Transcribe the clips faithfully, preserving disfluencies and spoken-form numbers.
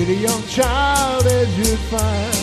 a young child as you'd find.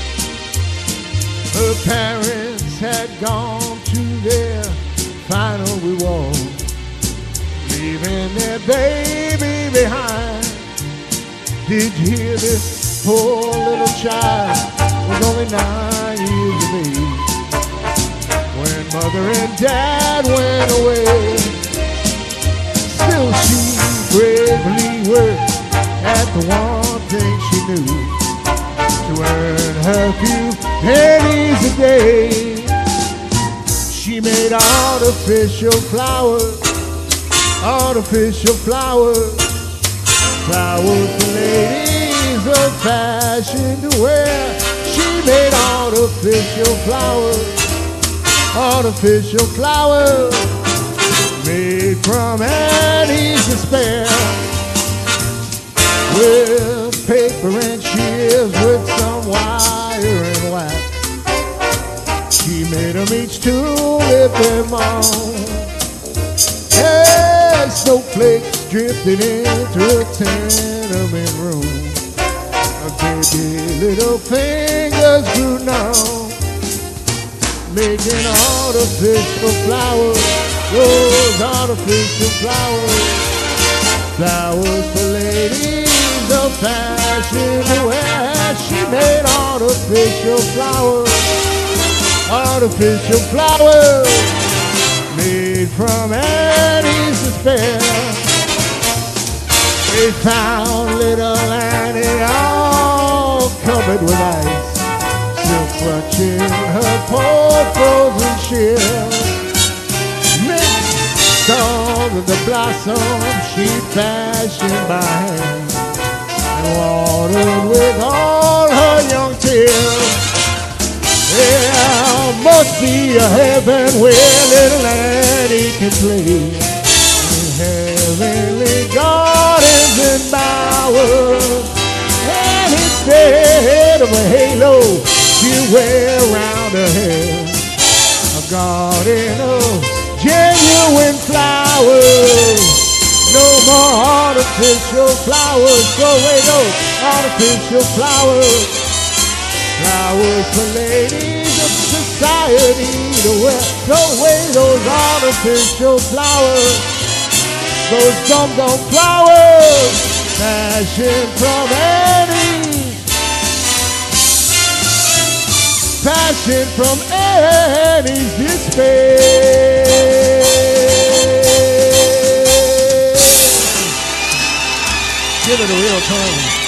Her parents had gone to their final reward, leaving their baby behind. Did you hear this? Poor little child was only nine years of age when mother and dad went away. Still she bravely worked at the one thing she knew, to earn her few pennies a day. She made artificial flowers, artificial flowers, flowers for ladies of fashion to wear. She made artificial flowers, artificial flowers, made from Annie's despair. With paper and shears, with some wire and wax, she made them each to lift them on. As snowflakes drifted into a tenement room, her baby little fingers grew numb, making artificial flowers, those artificial flowers, flowers for ladies of fashion to wear. She made artificial flowers, artificial flowers, made from Annie's despair. They found little Annie all covered with ice, still clutching her poor frozen shell. Mixed all of the blossoms she fashioned by hand, and watered with all her young tears. There must be a heaven where little Annie can play, in heavenly gardens and bowers. And instead of a halo she'll wear around her head, a garden of genuine flowers. No more artificial flowers, throw away those artificial flowers. Flowers for ladies of society to wear. Throw away those artificial flowers, those dum-dum flowers, fashion from Annie, fashion from Annie's despair. Give it a real tone.